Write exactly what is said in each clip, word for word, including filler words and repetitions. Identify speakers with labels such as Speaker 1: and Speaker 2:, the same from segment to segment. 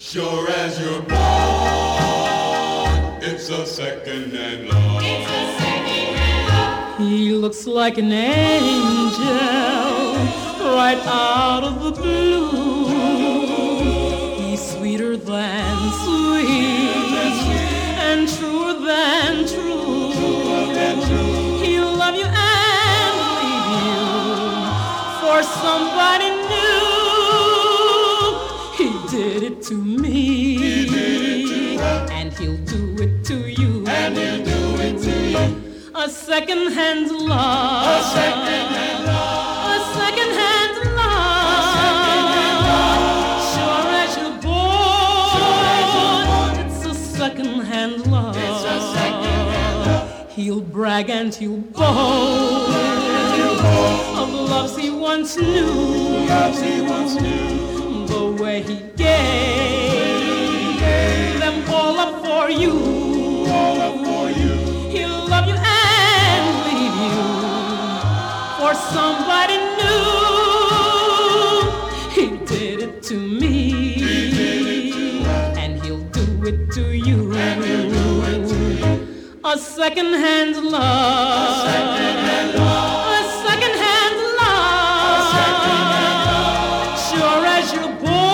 Speaker 1: Sure as you're born, it's a second-hand love. It's a second-hand love.
Speaker 2: He looks like an angel right out of the blue. He's sweeter than sweet and truer than true. He'll love you and leave you for somebody new. He did it to me, and he'll do it to you.
Speaker 1: And he'll do it to you.
Speaker 2: A second-hand love.
Speaker 1: A second-hand love.
Speaker 2: A second-hand love. Sure as you're born, it's a second-hand love.
Speaker 1: It's a second-hand love.
Speaker 2: He'll brag and he'll boast of loves he once knew.
Speaker 1: Loves he once knew.
Speaker 2: The way he gave them all up for you.
Speaker 1: All up for you.
Speaker 2: He'll love you and leave you for somebody new. He did it to me,
Speaker 1: He did it to us.
Speaker 2: and he'll do it to you.
Speaker 1: And he'll do it to you.
Speaker 2: A second-hand love.
Speaker 1: A second-hand love.
Speaker 2: A second-hand love.
Speaker 1: A second-hand love.
Speaker 2: Sure as you're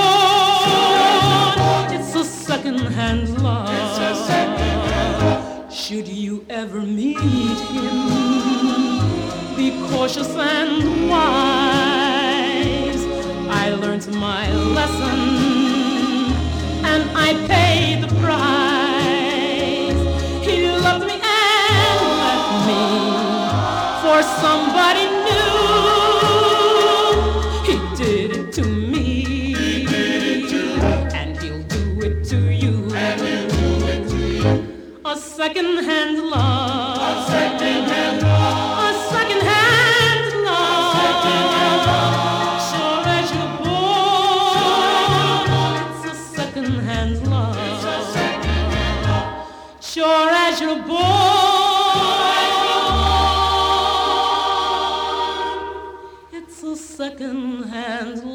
Speaker 2: born, it's a second-hand love.
Speaker 1: It's a second-hand love.
Speaker 2: Should you ever meet him, be cautious and wise. I learned my lesson, and I paid the price. He loved me and left me for somebody new. He did it to me,
Speaker 1: He did it to us.
Speaker 2: and he'll do it to you.
Speaker 1: And he'll do it to you.
Speaker 2: A second-hand love.
Speaker 1: A second-hand love.
Speaker 2: A second-hand love.
Speaker 1: second-hand love.
Speaker 2: Sure as you're born, it's a second-hand love.
Speaker 1: It's a second-hand love.
Speaker 2: Sure as you're born, it's a second-hand love.